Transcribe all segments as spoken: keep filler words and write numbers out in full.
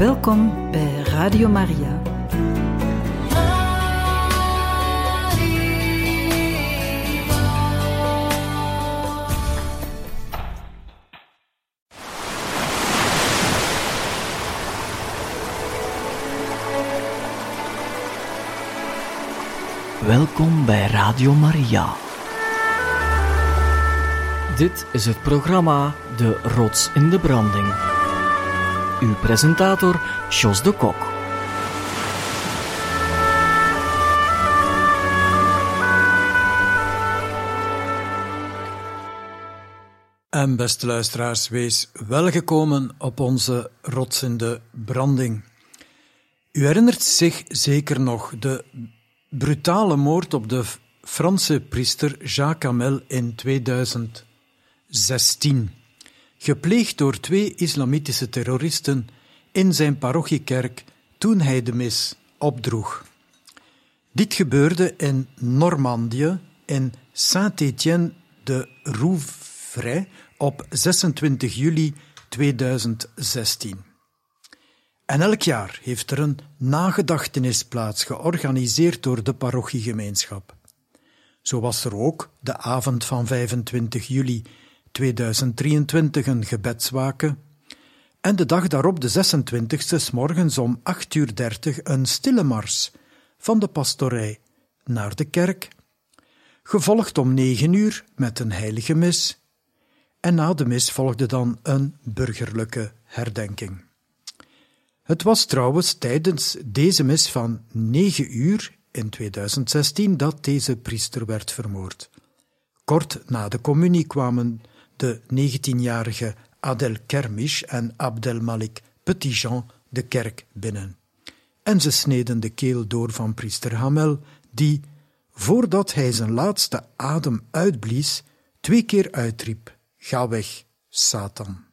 Welkom bij Radio Maria. Welkom bij Radio Maria. Dit is het programma De Rots in de Branding. Uw presentator, Jos de Kok. En beste luisteraars, wees welgekomen op onze Rots in de Branding. U herinnert zich zeker nog de brutale moord op de Franse priester Jacques Hamel in tweeduizend zestien, gepleegd door twee islamitische terroristen in zijn parochiekerk toen hij de mis opdroeg. Dit gebeurde in Normandië in Saint-Étienne-de-Rouvray op zesentwintig juli tweeduizend zestien. En elk jaar heeft er een nagedachtenisplaats georganiseerd door de parochiegemeenschap. Zo was er ook de avond van vijfentwintig juli tweeduizend drieëntwintig een gebedswaken en de dag daarop, de zesentwintigste, 's morgens om acht uur dertig een stille mars van de pastorij naar de kerk, gevolgd om negen uur met een heilige mis en na de mis volgde dan een burgerlijke herdenking. Het was trouwens tijdens deze mis van negen uur in tweeduizend zestien dat deze priester werd vermoord. Kort na de communie kwamen de negentienjarige Adel Kermish en Abdelmalik Petitjean de kerk binnen. En ze sneden de keel door van priester Hamel, die, voordat hij zijn laatste adem uitblies, twee keer uitriep: "Ga weg, Satan."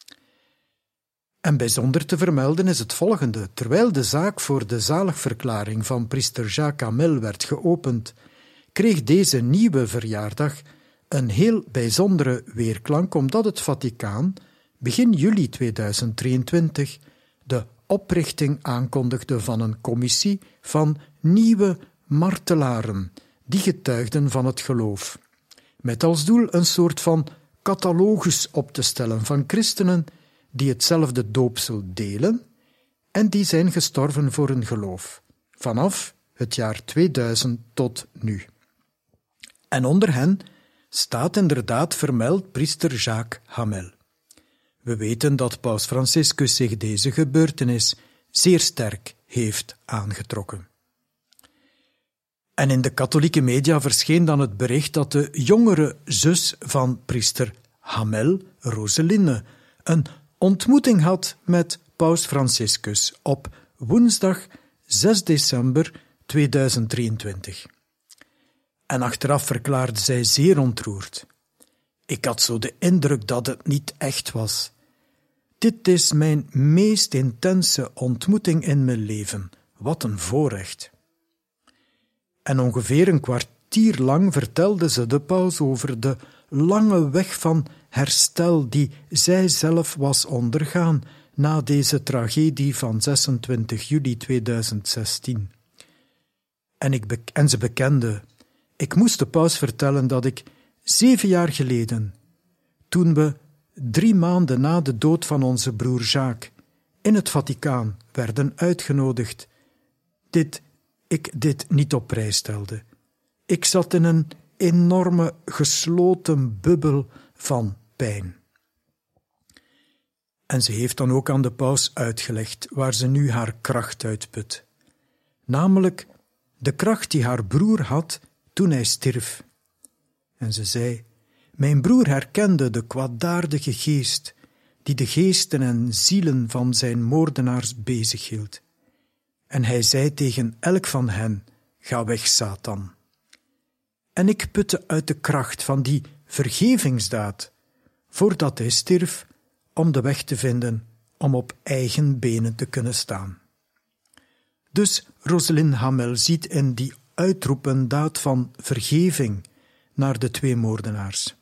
En bijzonder te vermelden is het volgende: terwijl de zaak voor de zaligverklaring van priester Jacques Hamel werd geopend, kreeg deze nieuwe verjaardag een heel bijzondere weerklank, omdat het Vaticaan begin juli tweeduizend drieëntwintig de oprichting aankondigde van een commissie van nieuwe martelaren die getuigden van het geloof, met als doel een soort van catalogus op te stellen van christenen die hetzelfde doopsel delen en die zijn gestorven voor hun geloof, vanaf het jaar tweeduizend tot nu. En onder hen staat inderdaad vermeld priester Jacques Hamel. We weten dat paus Franciscus zich deze gebeurtenis zeer sterk heeft aangetrokken. En in de katholieke media verscheen dan het bericht dat de jongere zus van priester Hamel, Roseline, een ontmoeting had met paus Franciscus op woensdag zes december tweeduizend drieëntwintig. En achteraf verklaarde zij zeer ontroerd: "Ik had zo de indruk dat het niet echt was. Dit is mijn meest intense ontmoeting in mijn leven. Wat een voorrecht." En ongeveer een kwartier lang vertelde ze de paus over de lange weg van herstel die zij zelf was ondergaan na deze tragedie van zesentwintig juli tweeduizend zestien. En, ik be- en ze bekende: "Ik moest de paus vertellen dat ik zeven jaar geleden, toen we drie maanden na de dood van onze broer Jacques in het Vaticaan werden uitgenodigd, dit, ik dit niet op prijs stelde. Ik zat in een enorme gesloten bubbel van pijn." En ze heeft dan ook aan de paus uitgelegd waar ze nu haar kracht uitput. Namelijk de kracht die haar broer had toen hij stierf. En ze zei: "Mijn broer herkende de kwaadaardige geest die de geesten en zielen van zijn moordenaars bezighield. En hij zei tegen elk van hen: 'Ga weg, Satan.' En ik putte uit de kracht van die vergevingsdaad, voordat hij stierf, om de weg te vinden om op eigen benen te kunnen staan." Dus Roseline Hamel ziet in die uitroep een daad van vergeving naar de twee moordenaars.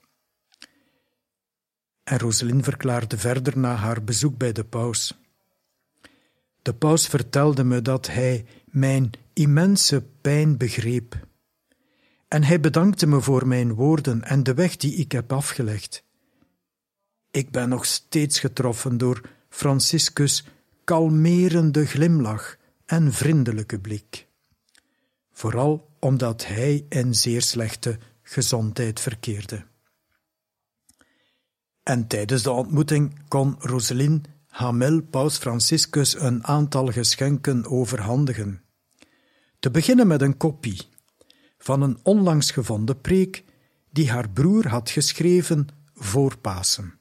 En Roseline verklaarde verder na haar bezoek bij de paus: De paus vertelde me dat hij mijn immense pijn begreep. En hij bedankte me voor mijn woorden en de weg die ik heb afgelegd. Ik ben nog steeds getroffen door Franciscus' kalmerende glimlach en vriendelijke blik. Vooral omdat hij in zeer slechte gezondheid verkeerde. En tijdens de ontmoeting kon Rosalind Hamel paus Franciscus een aantal geschenken overhandigen. Te beginnen met een kopie van een onlangs gevonden preek die haar broer had geschreven voor Pasen.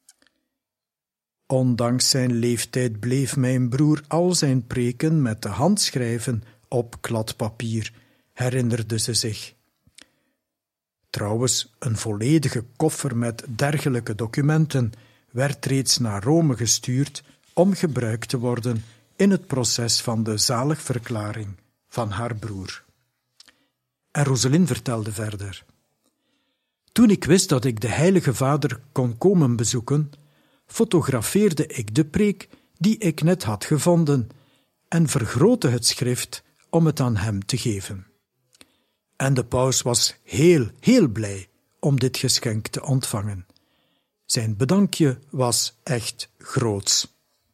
Ondanks zijn leeftijd bleef mijn broer al zijn preken met de hand schrijven op kladpapier, herinnerde ze zich. Trouwens, een volledige koffer met dergelijke documenten werd reeds naar Rome gestuurd om gebruikt te worden in het proces van de zaligverklaring van haar broer. En Rosalind vertelde verder. Toen ik wist dat ik de Heilige Vader kon komen bezoeken, fotografeerde ik de preek die ik net had gevonden en vergrootte het schrift om het aan hem te geven. En de paus was heel, heel blij om dit geschenk te ontvangen. Zijn bedankje was echt groots.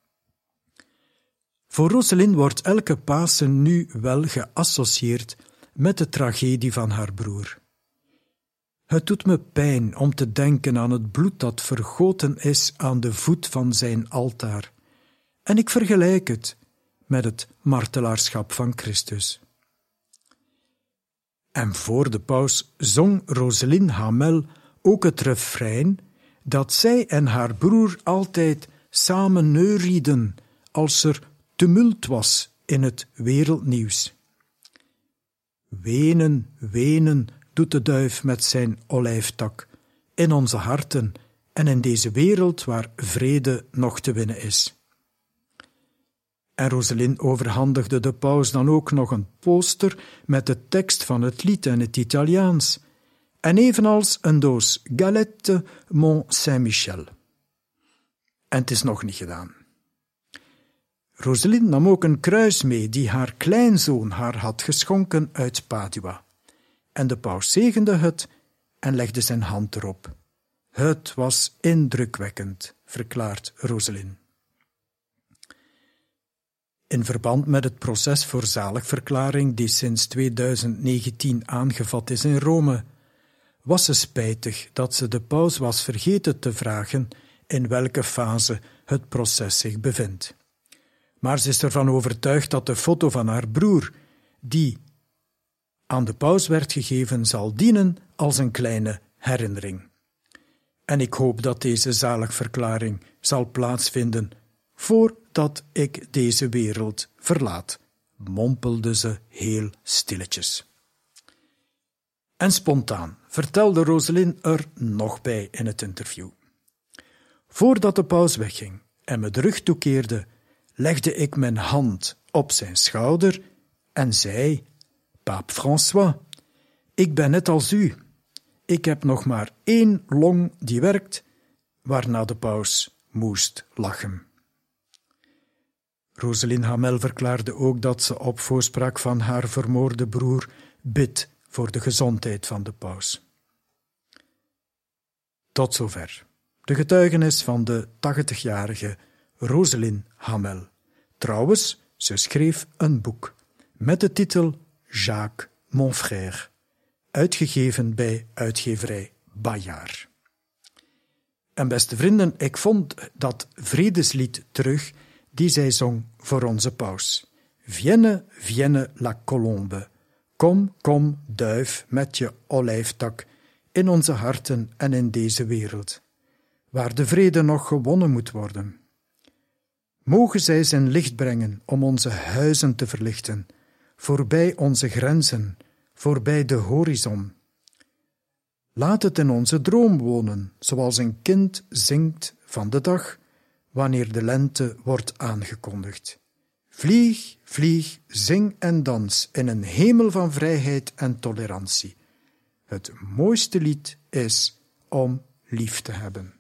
Voor Rosalind wordt elke Pasen nu wel geassocieerd met de tragedie van haar broer. Het doet me pijn om te denken aan het bloed dat vergoten is aan de voet van zijn altaar, en ik vergelijk het met het martelaarschap van Christus. En voor de paus zong Rosalind Hamel ook het refrein dat zij en haar broer altijd samen neurieden als er tumult was in het wereldnieuws. Wenen, wenen doet de duif met zijn olijftak in onze harten en in deze wereld waar vrede nog te winnen is. En Rosalind overhandigde de paus dan ook nog een poster met de tekst van het lied in het Italiaans en evenals een doos Galette Mont Saint-Michel. En het is nog niet gedaan. Rosalind nam ook een kruis mee die haar kleinzoon haar had geschonken uit Padua. En de paus zegende het en legde zijn hand erop. Het was indrukwekkend, verklaart Rosalind. In verband met het proces voor zaligverklaring die sinds tweeduizend negentien aangevat is in Rome, was ze spijtig dat ze de paus was vergeten te vragen in welke fase het proces zich bevindt. Maar ze is ervan overtuigd dat de foto van haar broer, die aan de paus werd gegeven, zal dienen als een kleine herinnering. En ik hoop dat deze zaligverklaring zal plaatsvinden voordat ik deze wereld verlaat, mompelde ze heel stilletjes. En spontaan vertelde Rosalind er nog bij in het interview. Voordat de paus wegging en me de rug toekeerde, legde ik mijn hand op zijn schouder en zei: Paap François, ik ben net als u. Ik heb nog maar één long die werkt, waarna de paus moest lachen. Rosalind Hamel verklaarde ook dat ze op voorspraak van haar vermoorde broer bidt voor de gezondheid van de paus. Tot zover de getuigenis van de tachtigjarige Rosalind Hamel. Trouwens, ze schreef een boek met de titel Jacques, mon frère, uitgegeven bij uitgeverij Bayard. En beste vrienden, ik vond dat vredeslied terug die zij zong voor onze paus. Vienne, vienne la colombe. Kom, kom, duif, met je olijftak, in onze harten en in deze wereld, waar de vrede nog gewonnen moet worden. Mogen zij zijn licht brengen om onze huizen te verlichten, voorbij onze grenzen, voorbij de horizon. Laat het in onze droom wonen, zoals een kind zingt van de dag, wanneer de lente wordt aangekondigd. Vlieg, vlieg, zing en dans in een hemel van vrijheid en tolerantie. Het mooiste lied is om lief te hebben.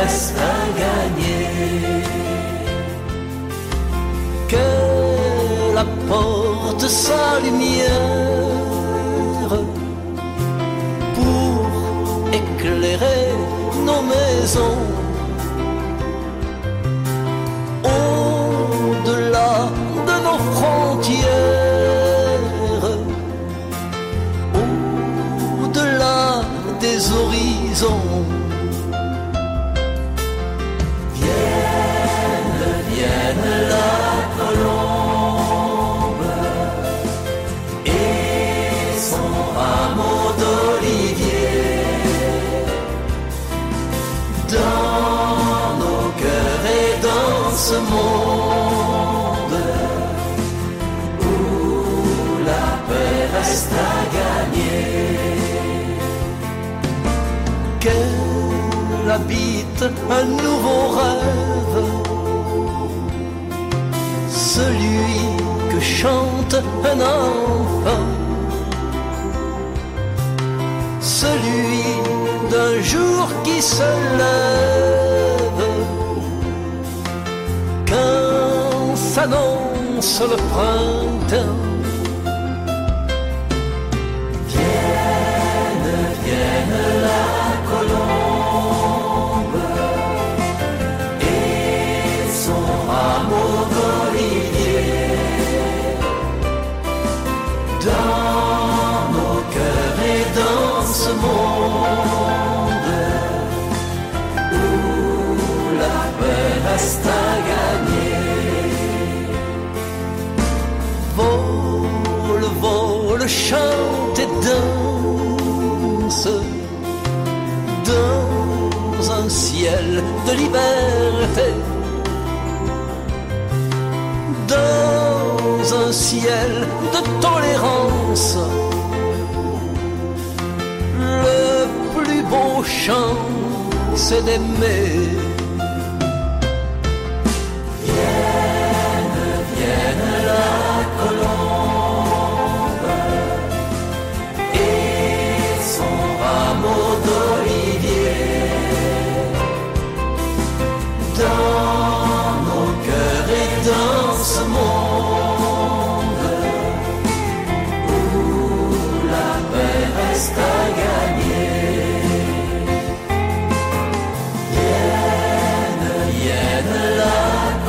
reste à gagner. Qu'elle apporte sa lumière pour éclairer nos maisons. Au-delà de nos frontières, au-delà des horizons. Vienne, vienne la colombe et son rameau d'olivier dans nos cœurs et dans ce monde où la paix reste à gagner. Qu'elle habite un nouveau rêve, celui que chante un enfant, celui d'un jour qui se lève quand s'annonce le printemps. Vienne, vienne la colombe et son rameau d'olivier dans nos cœurs et dans ce monde où la paix reste à gagner. Vole, vole, chante et danse dans un ciel de liberté, dans un ciel de tolérance. Le plus beau chant, c'est d'aimer. Vienne, vienne la colombe et son rameau d'olivier dans nos cœurs et dans ce monde où la paix reste à gagner. Vienne, vienne la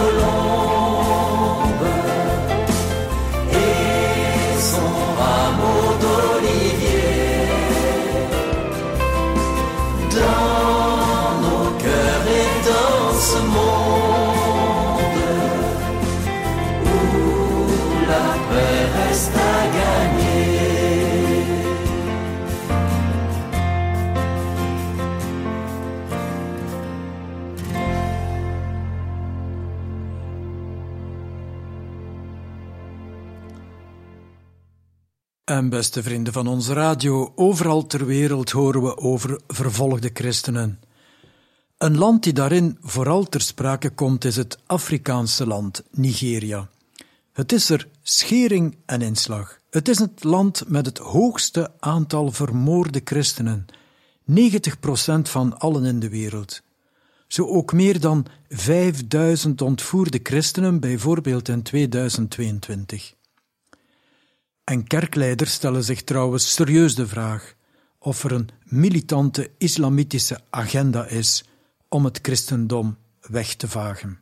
colombe et son rameau d'olivier dans nos cœurs et dans ce monde où la paix reste à gagner. En beste vrienden van onze radio, overal ter wereld horen we over vervolgde christenen. Een land die daarin vooral ter sprake komt is het Afrikaanse land Nigeria. Het is er schering en inslag. Het is het land met het hoogste aantal vermoorde christenen, negentig procent van allen in de wereld. Zo ook meer dan vijfduizend ontvoerde christenen, bijvoorbeeld in tweeduizend tweeëntwintig. En kerkleiders stellen zich trouwens serieus de vraag of er een militante islamitische agenda is om het christendom weg te vagen.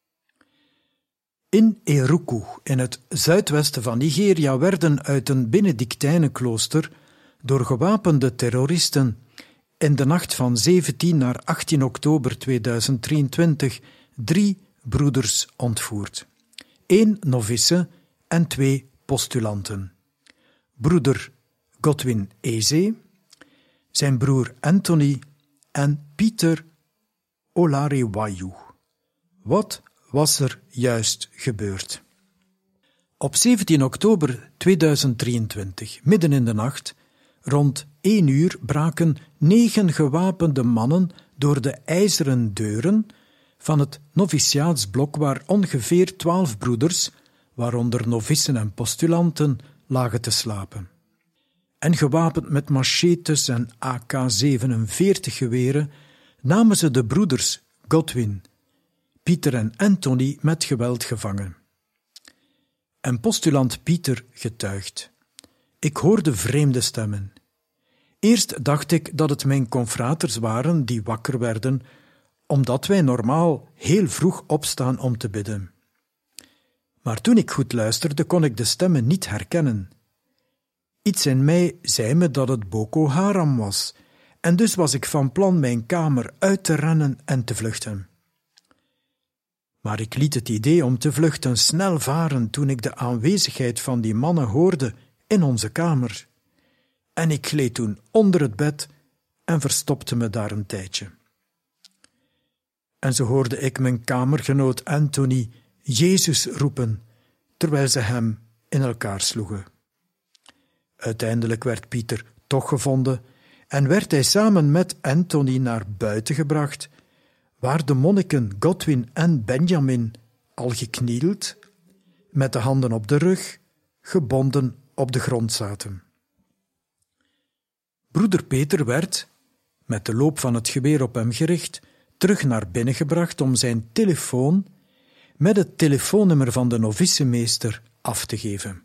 In Eruku, in het zuidwesten van Nigeria, werden uit een Benedictijnenklooster door gewapende terroristen in de nacht van zeventien naar achttien oktober tweeduizend drieëntwintig drie broeders ontvoerd. Eén novice en twee postulanten. Broeder Godwin Eze, zijn broer Anthony en Pieter Olariwayu. Wat was er juist gebeurd? Op zeventien oktober tweeduizend drieëntwintig, midden in de nacht, rond één uur braken negen gewapende mannen door de ijzeren deuren van het noviciaatsblok waar ongeveer twaalf broeders, waaronder novicen en postulanten, lagen te slapen. En gewapend met machetes en A K zevenenveertig geweren namen ze de broeders Godwin, Pieter en Anthony met geweld gevangen. En postulant Pieter getuigt. Ik hoorde vreemde stemmen. Eerst dacht ik dat het mijn confraters waren die wakker werden, omdat wij normaal heel vroeg opstaan om te bidden. Maar toen ik goed luisterde, kon ik de stemmen niet herkennen. Iets in mij zei me dat het Boko Haram was, en dus was ik van plan mijn kamer uit te rennen en te vluchten. Maar ik liet het idee om te vluchten snel varen toen ik de aanwezigheid van die mannen hoorde in onze kamer. En ik gleed toen onder het bed en verstopte me daar een tijdje. En zo hoorde ik mijn kamergenoot Anthony Jezus roepen, terwijl ze hem in elkaar sloegen. Uiteindelijk werd Pieter toch gevonden en werd hij samen met Anthony naar buiten gebracht, waar de monniken Godwin en Benjamin al geknield, met de handen op de rug, gebonden op de grond zaten. Broeder Peter werd, met de loop van het geweer op hem gericht, terug naar binnen gebracht om zijn telefoon met het telefoonnummer van de novicemeester af te geven.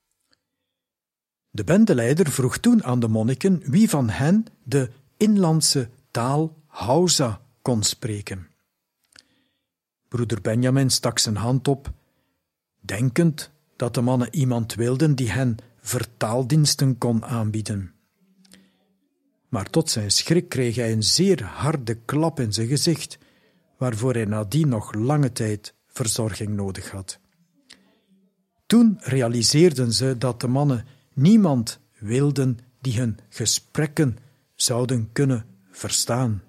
De bendeleider vroeg toen aan de monniken wie van hen de inlandse taal Hausa kon spreken. Broeder Benjamin stak zijn hand op, denkend dat de mannen iemand wilden die hen vertaaldiensten kon aanbieden. Maar tot zijn schrik kreeg hij een zeer harde klap in zijn gezicht, waarvoor hij nadien nog lange tijd verzorging nodig had. Toen realiseerden ze dat de mannen niemand wilden die hun gesprekken zouden kunnen verstaan.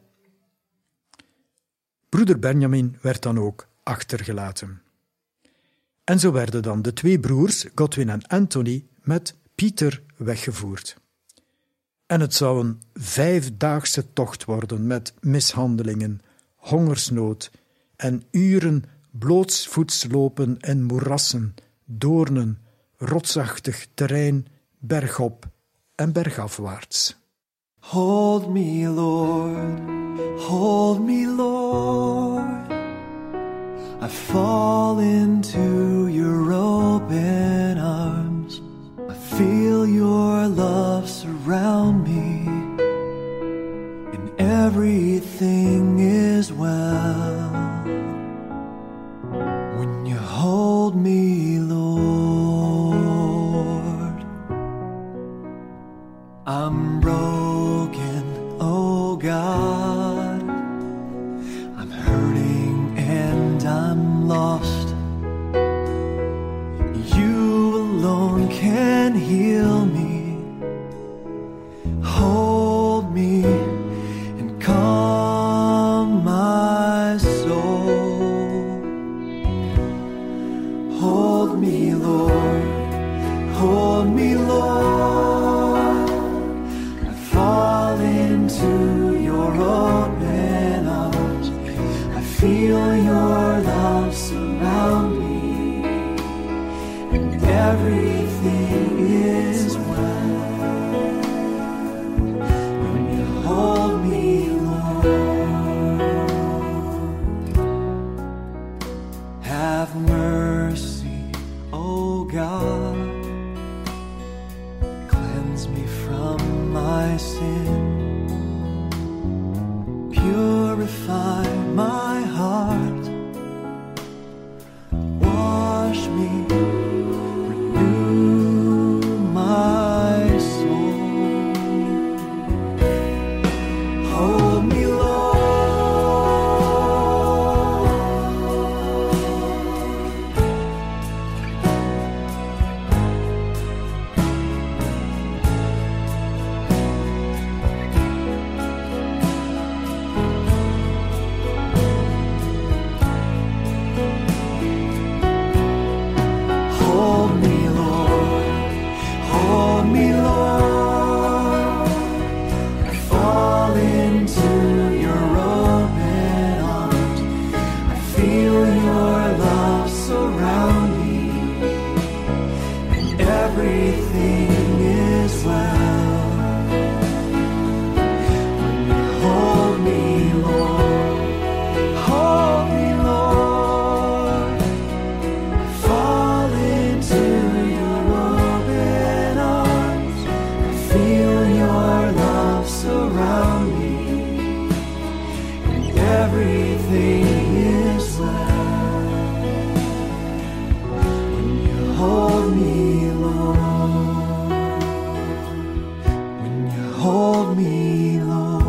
Broeder Benjamin werd dan ook achtergelaten. En zo werden dan de twee broers, Godwin en Anthony, met Pieter weggevoerd. En het zou een vijfdaagse tocht worden met mishandelingen, hongersnood en uren blootsvoets lopen in moerassen, doornen, rotsachtig terrein, bergop en bergafwaarts. Hold me, Lord, hold me, Lord. I fall into your open arms. I feel your love surround me, and everything is well. When you hold me, Lord, I'm broken, oh God. I'm hurting and I'm lost. You alone can heal me. Hold me and calm my soul. Hold me, Lord, hold me, Lord. I fall into your open arms. I feel your love surround me, and everything is well. When you hold me, Lord, have mercy, oh God. Cleanse me from my sin. Purify my heart. Wash me, renew my soul. Hold me, Lord. hold me, Lord.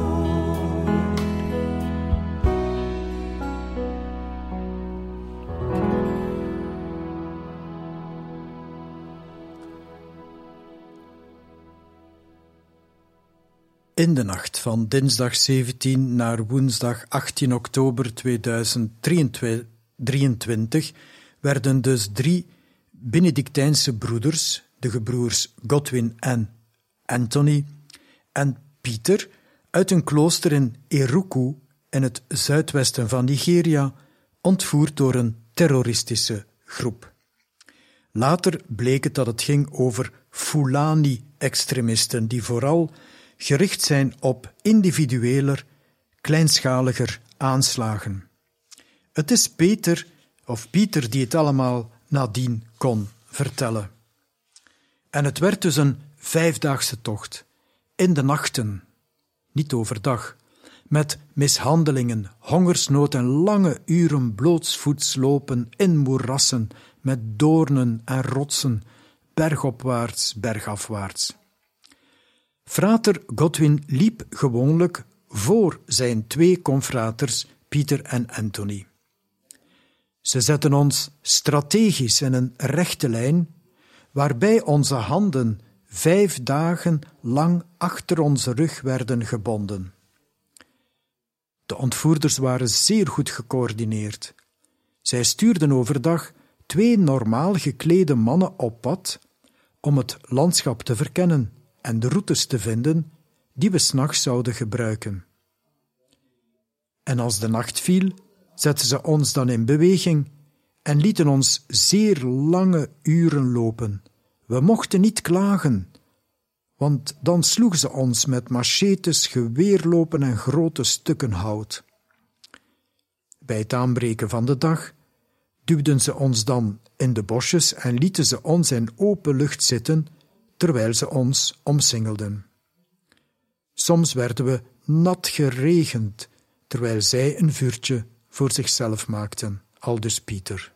In de nacht van dinsdag zeventien naar woensdag achttien oktober tweeduizend drieëntwintig werden dus drie Benedictijnse broeders, de gebroers Godwin en Anthony, en Pieter uit een klooster in Eruku in het zuidwesten van Nigeria ontvoerd door een terroristische groep. Later bleek het dat het ging over Fulani-extremisten die vooral gericht zijn op individueler, kleinschaliger aanslagen. Het is Peter, of Pieter, die het allemaal nadien kon vertellen. En het werd dus een vijfdaagse tocht, in de nachten, niet overdag, met mishandelingen, hongersnood en lange uren blootsvoets lopen in moerassen, met doornen en rotsen, bergopwaarts, bergafwaarts. Frater Godwin liep gewoonlijk voor zijn twee confraters Pieter en Anthony. Ze zetten ons strategisch in een rechte lijn, waarbij onze handen vijf dagen lang achter onze rug werden gebonden. De ontvoerders waren zeer goed gecoördineerd. Zij stuurden overdag twee normaal geklede mannen op pad om het landschap te verkennen en de routes te vinden die we 's nachts zouden gebruiken. En als de nacht viel, zetten ze ons dan in beweging en lieten ons zeer lange uren lopen. We mochten niet klagen, want dan sloegen ze ons met machetes, geweerlopen en grote stukken hout. Bij het aanbreken van de dag duwden ze ons dan in de bosjes en lieten ze ons in open lucht zitten, terwijl ze ons omsingelden. Soms werden we nat geregend, terwijl zij een vuurtje voor zichzelf maakten, aldus Pieter.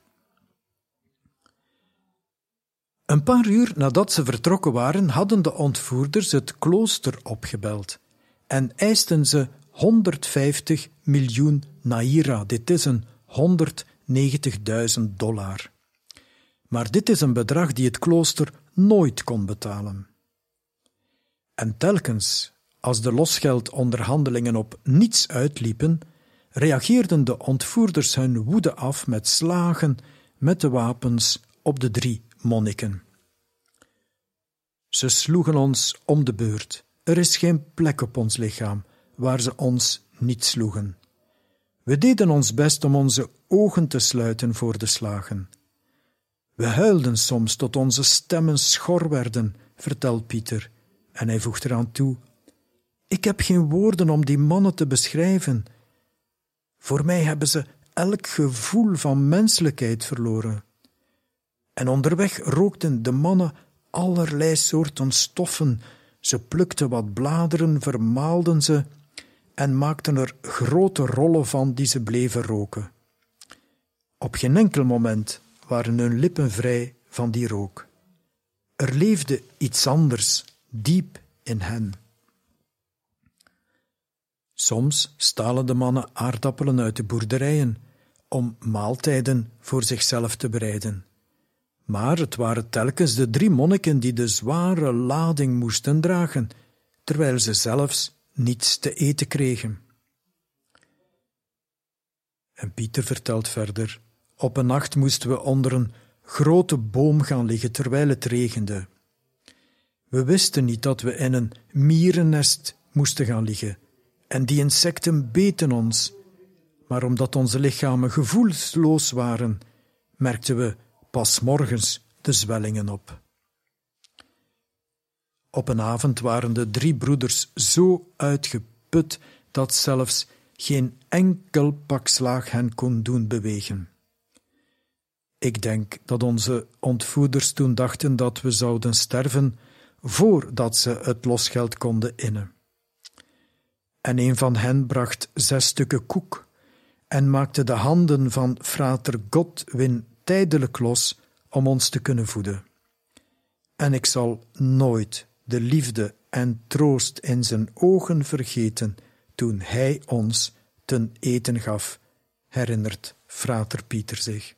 Een paar uur nadat ze vertrokken waren, hadden de ontvoerders het klooster opgebeld en eisten ze honderdvijftig miljoen naira. Dit is een honderdnegentigduizend dollar. Maar dit is een bedrag die het klooster nooit kon betalen. En telkens, als de losgeldonderhandelingen op niets uitliepen, reageerden de ontvoerders hun woede af met slagen met de wapens op de drie monniken. Ze sloegen ons om de beurt. Er is geen plek op ons lichaam waar ze ons niet sloegen. We deden ons best om onze ogen te sluiten voor de slagen. We huilden soms tot onze stemmen schor werden, vertelt Pieter, en hij voegt eraan toe: ik heb geen woorden om die mannen te beschrijven. Voor mij hebben ze elk gevoel van menselijkheid verloren. En onderweg rookten de mannen allerlei soorten stoffen. Ze plukten wat bladeren, vermaalden ze en maakten er grote rollen van die ze bleven roken. Op geen enkel moment waren hun lippen vrij van die rook. Er leefde iets anders diep in hen. Soms stalen de mannen aardappelen uit de boerderijen om maaltijden voor zichzelf te bereiden. Maar het waren telkens de drie monniken die de zware lading moesten dragen, terwijl ze zelfs niets te eten kregen. En Pieter vertelt verder: op een nacht moesten we onder een grote boom gaan liggen terwijl het regende. We wisten niet dat we in een mierennest moesten gaan liggen, en die insecten beten ons, maar omdat onze lichamen gevoelsloos waren, merkten we pas morgens de zwellingen op. Op een avond waren de drie broeders zo uitgeput dat zelfs geen enkel pak slaag hen kon doen bewegen. Ik denk dat onze ontvoerders toen dachten dat we zouden sterven voordat ze het losgeld konden innen. En een van hen bracht zes stukken koek en maakte de handen van frater Godwin tijdelijk los om ons te kunnen voeden. En ik zal nooit de liefde en troost in zijn ogen vergeten toen hij ons ten eten gaf, herinnert frater Pieter zich.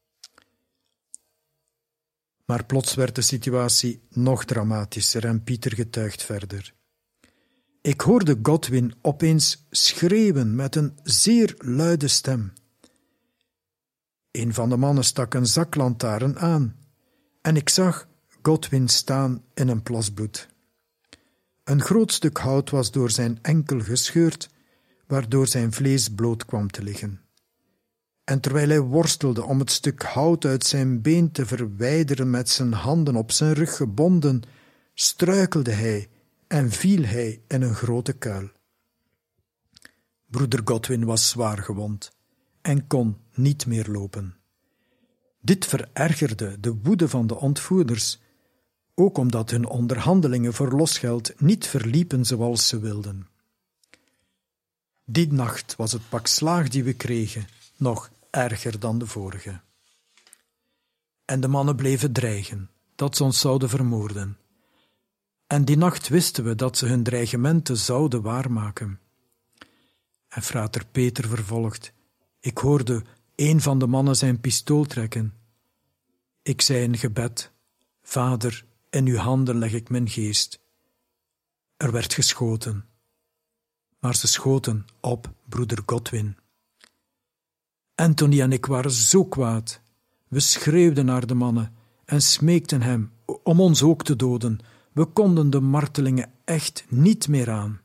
Maar plots werd de situatie nog dramatischer en Pieter getuigt verder. Ik hoorde Godwin opeens schreeuwen met een zeer luide stem. Een van de mannen stak een zaklantaarn aan en ik zag Godwin staan in een plas bloed. Een groot stuk hout was door zijn enkel gescheurd, waardoor zijn vlees bloot kwam te liggen. En terwijl hij worstelde om het stuk hout uit zijn been te verwijderen met zijn handen op zijn rug gebonden, struikelde hij en viel hij in een grote kuil. Broeder Godwin was zwaar gewond en kon niet meer lopen. Dit verergerde de woede van de ontvoerders, ook omdat hun onderhandelingen voor losgeld niet verliepen zoals ze wilden. Die nacht was het pak slaag die we kregen nog erger dan de vorige. En de mannen bleven dreigen dat ze ons zouden vermoorden. En die nacht wisten we dat ze hun dreigementen zouden waarmaken. En frater Peter vervolgt: ik hoorde een van de mannen zijn pistool trekken. Ik zei een gebed: Vader, in uw handen leg ik mijn geest. Er werd geschoten, maar ze schoten op broeder Godwin. Anthony en ik waren zo kwaad. We schreeuwden naar de mannen en smeekten hem om ons ook te doden. We konden de martelingen echt niet meer aan.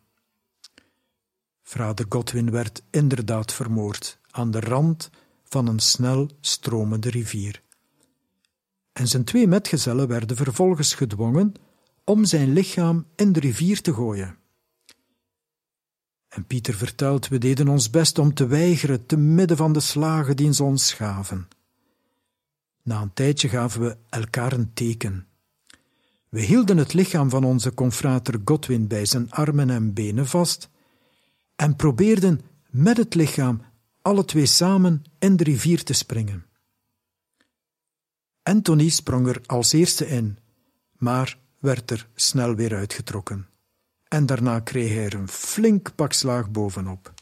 Vader Godwin werd inderdaad vermoord aan de rand van een snel stromende rivier. En zijn twee metgezellen werden vervolgens gedwongen om zijn lichaam in de rivier te gooien. En Pieter vertelt, we deden ons best om te weigeren te midden van de slagen die ze ons gaven. Na een tijdje gaven we elkaar een teken. We hielden het lichaam van onze confrater Godwin bij zijn armen en benen vast en probeerden met het lichaam alle twee samen in de rivier te springen. Anthony sprong er als eerste in, maar werd er snel weer uitgetrokken. En daarna kreeg hij er een flink pak slaag bovenop.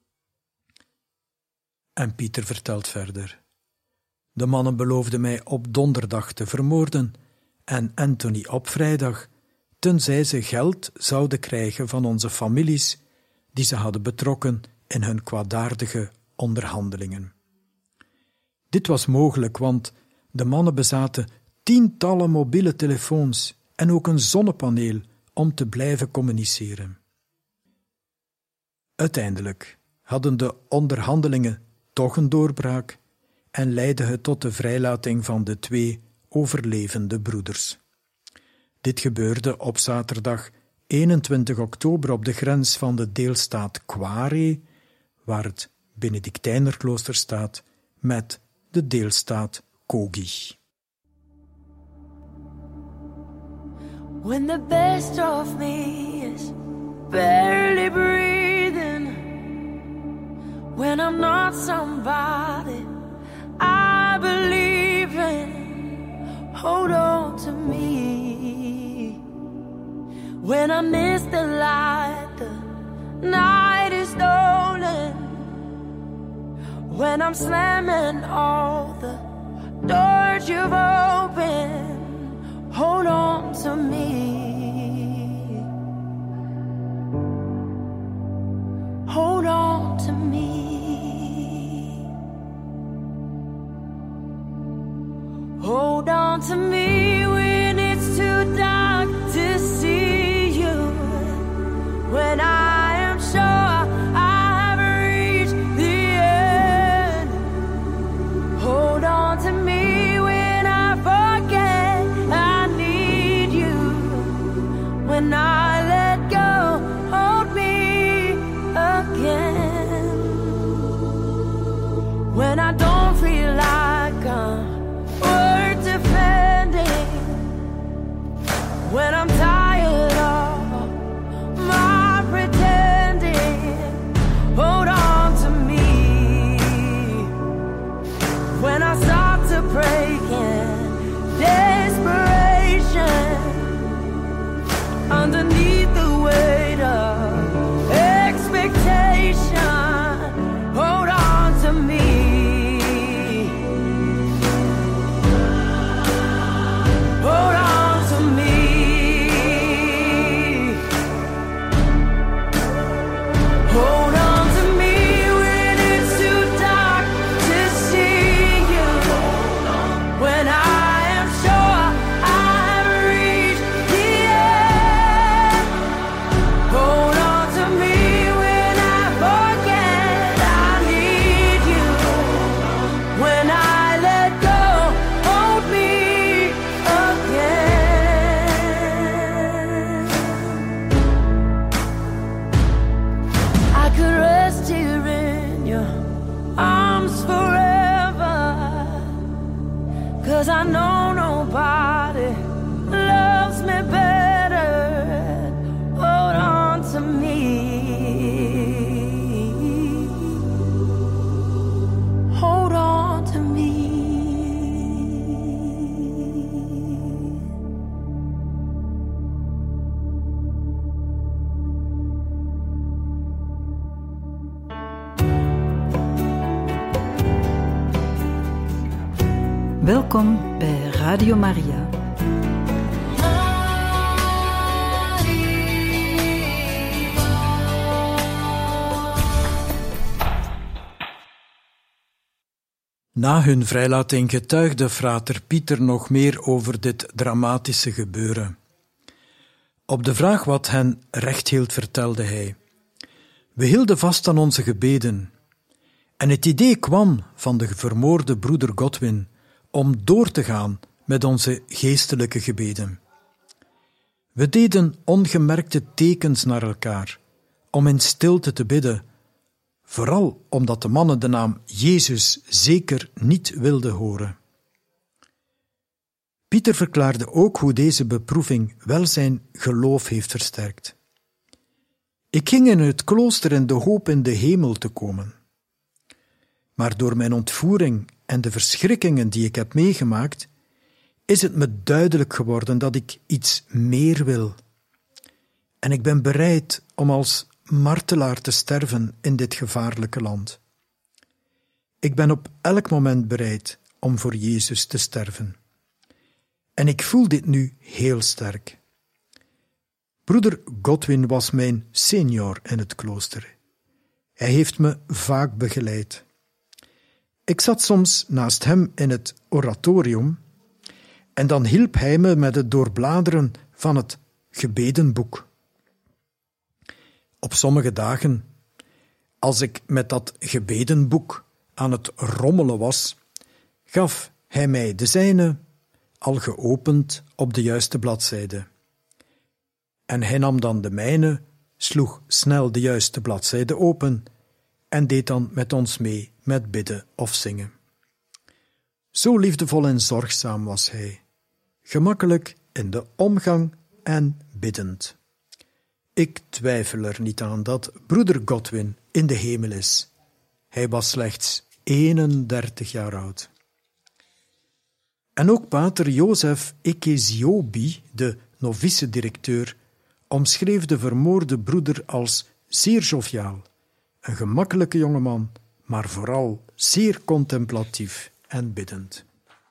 En Pieter vertelt verder. De mannen beloofden mij op donderdag te vermoorden en Anthony op vrijdag, tenzij ze geld zouden krijgen van onze families die ze hadden betrokken in hun kwaadaardige onderhandelingen. Dit was mogelijk, want de mannen bezaten tientallen mobiele telefoons en ook een zonnepaneel om te blijven communiceren. Uiteindelijk hadden de onderhandelingen toch een doorbraak en leidde het tot de vrijlating van de twee overlevende broeders. Dit gebeurde op zaterdag eenentwintig oktober op de grens van de deelstaat Kware, waar het Benedictijnerklooster staat, met de deelstaat Kogi. When the best of me is barely breathing, when I'm not somebody I believe in, hold on to me. When I miss the light, the night is stolen. When I'm slamming all the doors you've opened, hold on to me. Hold on to me. Hold on to me when it's too dark to see you. When I am sure I've reached the end. Hold on to me when I forget I need you. When I let go, hold me again. When I don't feel like I'm worth defending, when I'm tired of my pretending, hold on to me. When I start to break in desperation, underneath 'cause I know nobody loves me better. Hold on to me. Hold on to me. Welkom bij Radio Maria. Na hun vrijlating getuigde frater Pieter nog meer over dit dramatische gebeuren. Op de vraag wat hen recht hield, vertelde hij: we hielden vast aan onze gebeden. En het idee kwam van de vermoorde broeder Godwin om door te gaan met onze geestelijke gebeden. We deden ongemerkte tekens naar elkaar, om in stilte te bidden, vooral omdat de mannen de naam Jezus zeker niet wilden horen. Pieter verklaarde ook hoe deze beproeving wel zijn geloof heeft versterkt. Ik ging in het klooster in de hoop in de hemel te komen. Maar door mijn ontvoering en de verschrikkingen die ik heb meegemaakt, is het me duidelijk geworden dat ik iets meer wil. En ik ben bereid om als martelaar te sterven in dit gevaarlijke land. Ik ben op elk moment bereid om voor Jezus te sterven. En ik voel dit nu heel sterk. Broeder Godwin was mijn senior in het klooster. Hij heeft me vaak begeleid. Ik zat soms naast hem in het oratorium en dan hielp hij me met het doorbladeren van het gebedenboek. Op sommige dagen, als ik met dat gebedenboek aan het rommelen was, gaf hij mij de zijne, al geopend op de juiste bladzijde. En hij nam dan de mijne, sloeg snel de juiste bladzijde open en deed dan met ons mee met bidden of zingen. Zo liefdevol en zorgzaam was hij, gemakkelijk in de omgang en biddend. Ik twijfel er niet aan dat broeder Godwin in de hemel is. Hij was slechts eenendertig jaar oud. En ook pater Jozef Ekeziobi, de novice-directeur, omschreef de vermoorde broeder als zeer joviaal, een gemakkelijke jongeman, maar vooral zeer contemplatief en biddend.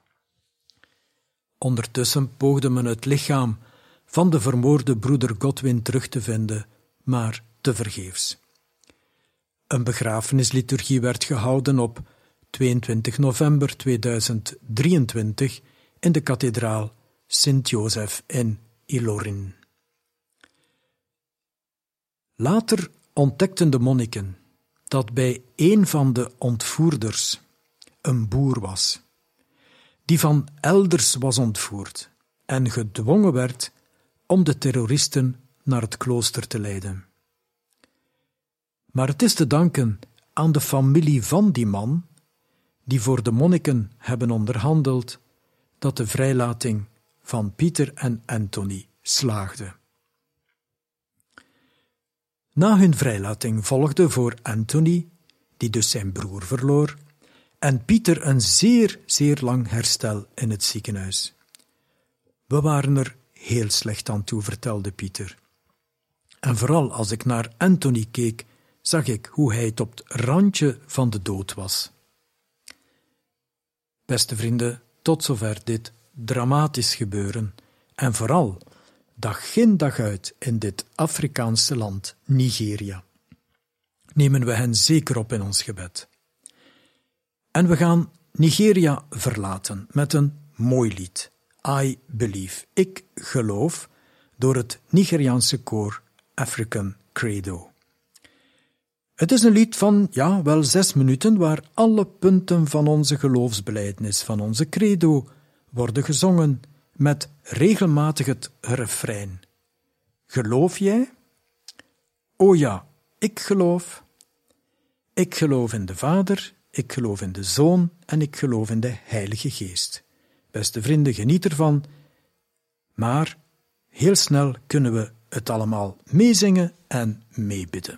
Ondertussen poogde men het lichaam van de vermoorde broeder Godwin terug te vinden, maar tevergeefs. Een begrafenisliturgie werd gehouden op tweeëntwintig november tweeduizend drieëntwintig in de kathedraal Sint-Jozef in Ilorin. Later ontdekten de monniken dat bij een van de ontvoerders een boer was, die van elders was ontvoerd en gedwongen werd om de terroristen naar het klooster te leiden. Maar het is te danken aan de familie van die man, die voor de monniken hebben onderhandeld, dat de vrijlating van Pieter en Anthony slaagde. Na hun vrijlating volgde voor Anthony, die dus zijn broer verloor, en Pieter een zeer, zeer lang herstel in het ziekenhuis. We waren er heel slecht aan toe, vertelde Pieter. En vooral als ik naar Anthony keek, zag ik hoe hij op het randje van de dood was. Beste vrienden, tot zover dit dramatisch gebeuren en vooral dag in dag uit in dit Afrikaanse land, Nigeria. Nemen we hen zeker op in ons gebed. En we gaan Nigeria verlaten met een mooi lied, I Believe, ik geloof, door het Nigeriaanse koor African Credo. Het is een lied van, ja, wel zes minuten, waar alle punten van onze geloofsbelijdenis, van onze credo, worden gezongen met regelmatig het refrein. Geloof jij? O ja, ik geloof. Ik geloof in de Vader, ik geloof in de Zoon en ik geloof in de Heilige Geest. Beste vrienden, geniet ervan. Maar heel snel kunnen we het allemaal meezingen en meebidden.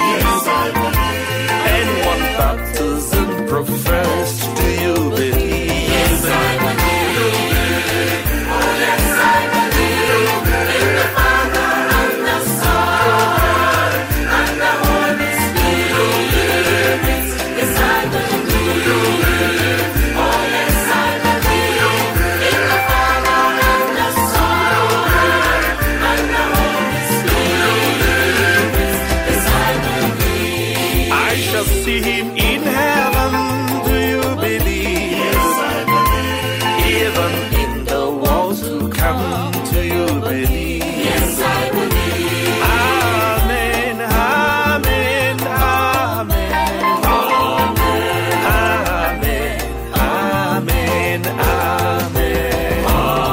profess, do you believe? see him in heaven. Do you believe? Yes, I believe. Even in the walls to come, do you believe? Yes, I believe. Amen, amen, amen. Amen, amen, amen.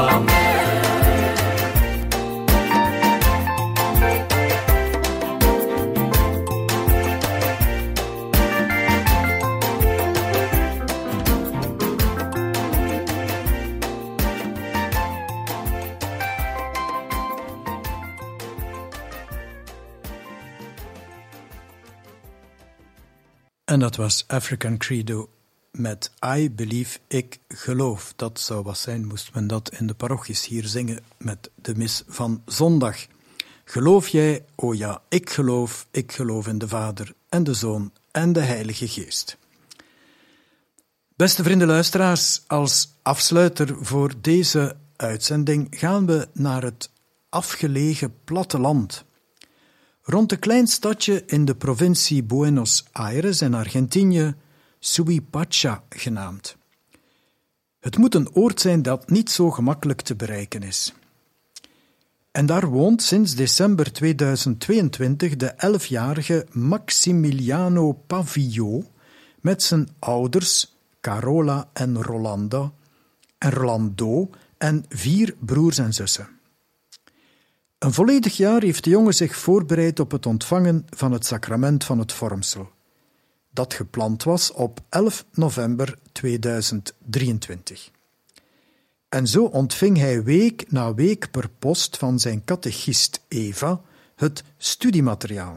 En dat was African Credo met I Believe, ik geloof. Dat zou wat zijn, moest men dat in de parochies hier zingen met de mis van zondag. Geloof jij? O ja, ik geloof. Ik geloof in de Vader en de Zoon en de Heilige Geest. Beste vrienden luisteraars, als afsluiter voor deze uitzending gaan we naar het afgelegen platteland. Rond een klein stadje in de provincie Buenos Aires in Argentinië, Suipacha genaamd. Het moet een oord zijn dat niet zo gemakkelijk te bereiken is. En daar woont sinds december tweeduizend tweeëntwintig de elfjarige Maximiliano Pavio met zijn ouders Carola en Rolando en Rolando en vier broers en zussen. Een volledig jaar heeft de jongen zich voorbereid op het ontvangen van het sacrament van het vormsel, dat gepland was op elf november tweeduizend drieëntwintig. En zo ontving hij week na week per post van zijn catechist Eva het studiemateriaal.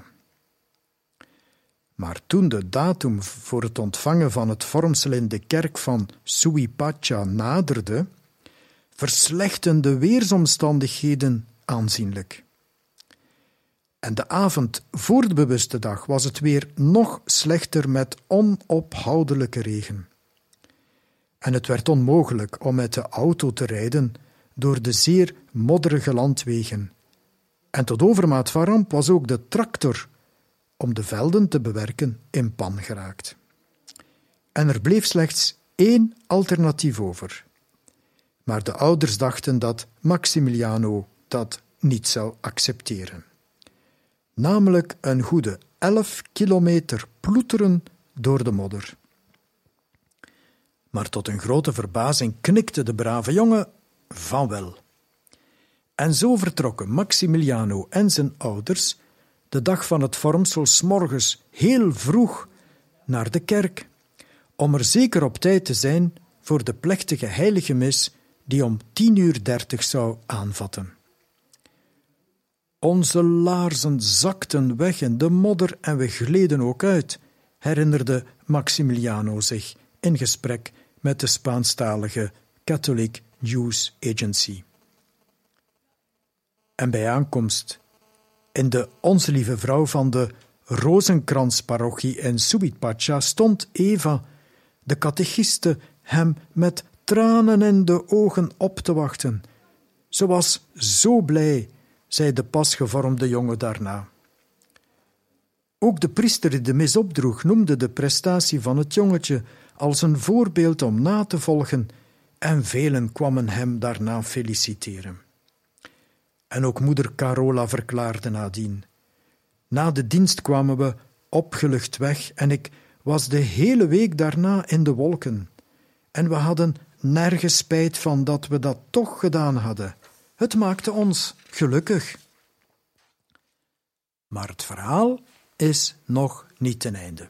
Maar toen de datum voor het ontvangen van het vormsel in de kerk van Suipacha naderde, verslechtten de weersomstandigheden aanzienlijk. En de avond voor de bewuste dag was het weer nog slechter met onophoudelijke regen. En het werd onmogelijk om met de auto te rijden door de zeer modderige landwegen. En tot overmaat van ramp was ook de tractor om de velden te bewerken in pan geraakt. En er bleef slechts één alternatief over. Maar de ouders dachten dat Maximiliano dat niet zou accepteren. Namelijk een goede elf kilometer ploeteren door de modder. Maar tot hun grote verbazing knikte de brave jongen van wel. En zo vertrokken Maximiliano en zijn ouders de dag van het vormsel 's morgens heel vroeg naar de kerk, om er zeker op tijd te zijn voor de plechtige heilige mis die om tien uur dertig zou aanvatten. Onze laarzen zakten weg in de modder en we gleden ook uit, herinnerde Maximiliano zich in gesprek met de Spaanstalige Catholic News Agency. En bij aankomst in de Onze Lieve Vrouw van de Rozenkransparochie in Suipacha stond Eva, de catechiste, hem met tranen in de ogen op te wachten. Ze was zo blij, zei de pas gevormde jongen daarna. Ook de priester die de mis opdroeg noemde de prestatie van het jongetje als een voorbeeld om na te volgen en velen kwamen hem daarna feliciteren. En ook moeder Carola verklaarde nadien: na de dienst kwamen we opgelucht weg en ik was de hele week daarna in de wolken. En we hadden nergens spijt van dat we dat toch gedaan hadden. Het maakte ons gelukkig. Maar het verhaal is nog niet ten einde.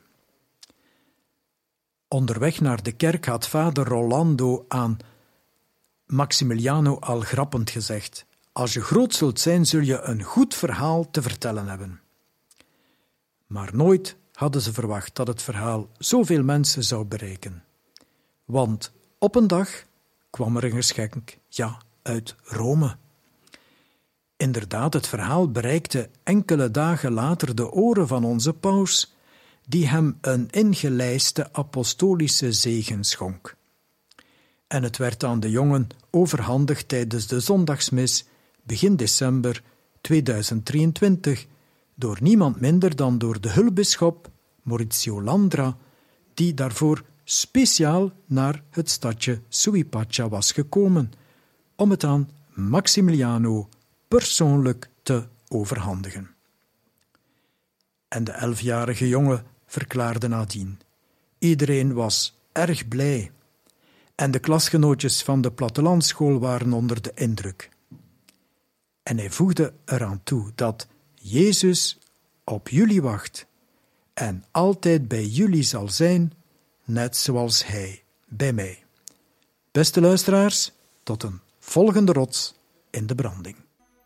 Onderweg naar de kerk had vader Rolando aan Maximiliano al grappend gezegd: als je groot zult zijn, zul je een goed verhaal te vertellen hebben. Maar nooit hadden ze verwacht dat het verhaal zoveel mensen zou bereiken. Want op een dag kwam er een geschenk, ja, uit Rome. Inderdaad, het verhaal bereikte enkele dagen later de oren van onze paus, die hem een ingelijste apostolische zegen schonk. En het werd aan de jongen overhandigd tijdens de zondagsmis begin december tweeduizend drieëntwintig door niemand minder dan door de hulpbisschop Maurizio Landra, die daarvoor speciaal naar het stadje Suipacha was gekomen om het aan Maximiliano persoonlijk te overhandigen. En de elfjarige jongen verklaarde nadien: iedereen was erg blij en de klasgenootjes van de plattelandschool waren onder de indruk. En hij voegde eraan toe dat Jezus op jullie wacht en altijd bij jullie zal zijn, net zoals hij bij mij. Beste luisteraars, tot een volgende rots in de branding.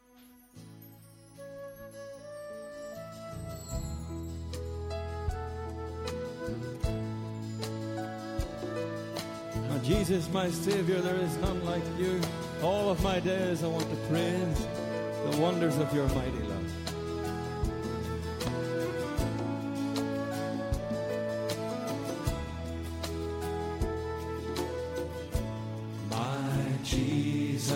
Oh, Jesus, my Savior, there is none like you. All of my days I want to praise the wonders of your mighty love. My Jesus,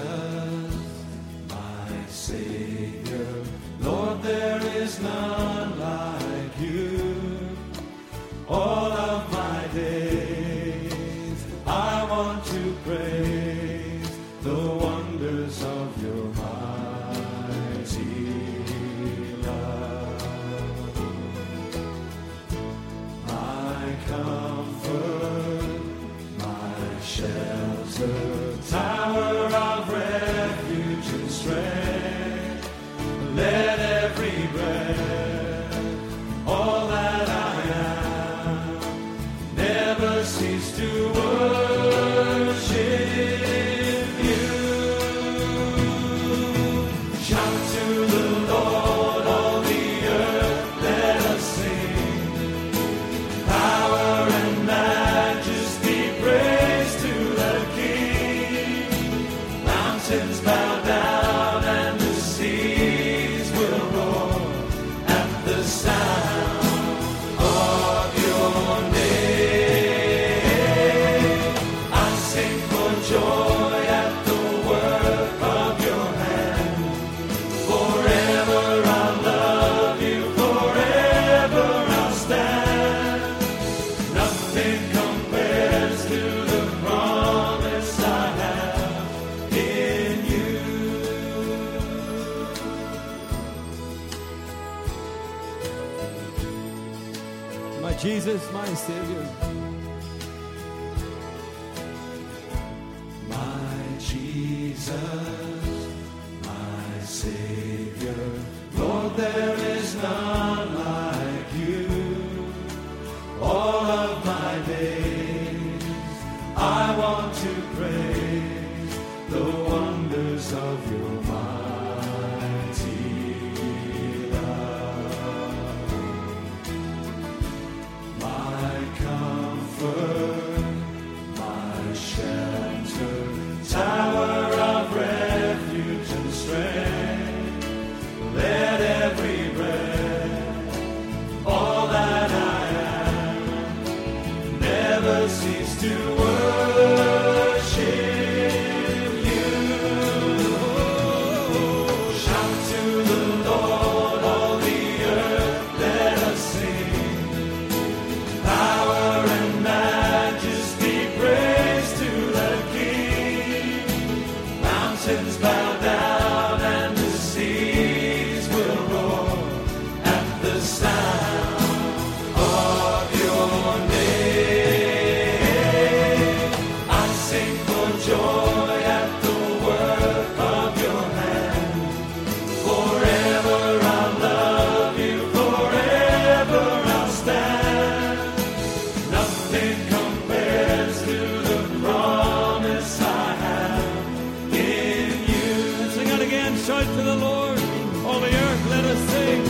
my Savior, Lord, there is none like you. All of my days I want to praise the wonders of your mighty love. My comfort, my shelter, tower of refuge and strength. Let every breath, all that I am, never cease to worship you. Shout to the Lord, all the earth, let us sing. Power and majesty, praise to the King. Mountains bow down and the seas will roar at the sound of your name. I sing for joy at the work of your hand. Forever I'll love you, forever I'll stand. Nothing compares to the promise I have in you. My Jesus, my Savior. My Jesus, my Savior, Lord, there is none like you. All of my days I want to praise the wonders of your mighty love. My comfort, my shelter, tower of refuge and strength. Let every breath, all that I am, never cease to worship you. Shout to the Lord, all the earth, let us sing. Power and majesty, praise to the King. Mountains bow down and the seas will roar at the sound of your name. I sing for joy at the work of your hand. Forever I'll love you, forever I'll stand. Nothing compares to the promise I have in you. Sing it again, shout to the Lord, all the earth, let us sing.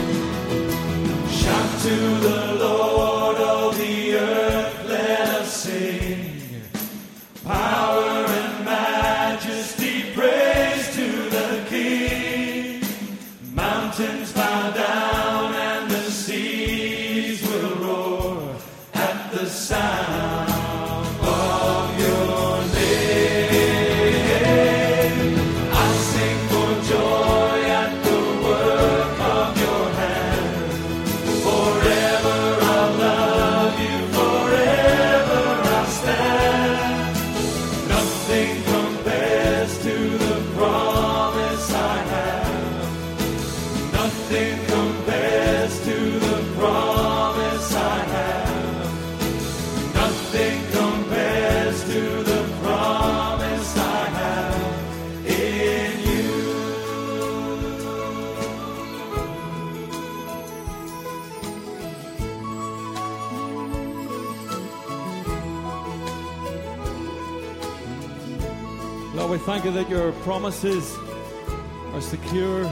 Shout to the Lord, all the earth, let us sing. Power and majesty, praise to the King. Mountains bow down and the seas will roar at the sound of your name. I sing for joy at the work of your hand. Forever I'll Lord, we thank you that your promises are secure,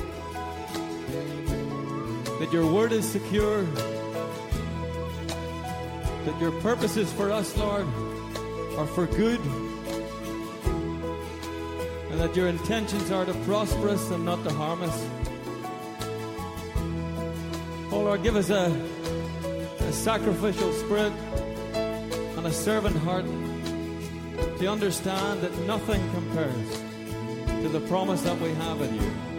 that your word is secure, that your purposes for us, Lord, are for good, and that your intentions are to prosper us and not to harm us. Oh Lord, give us a, a sacrificial spirit and a servant heart to understand that nothing compares to the promise that we have in you.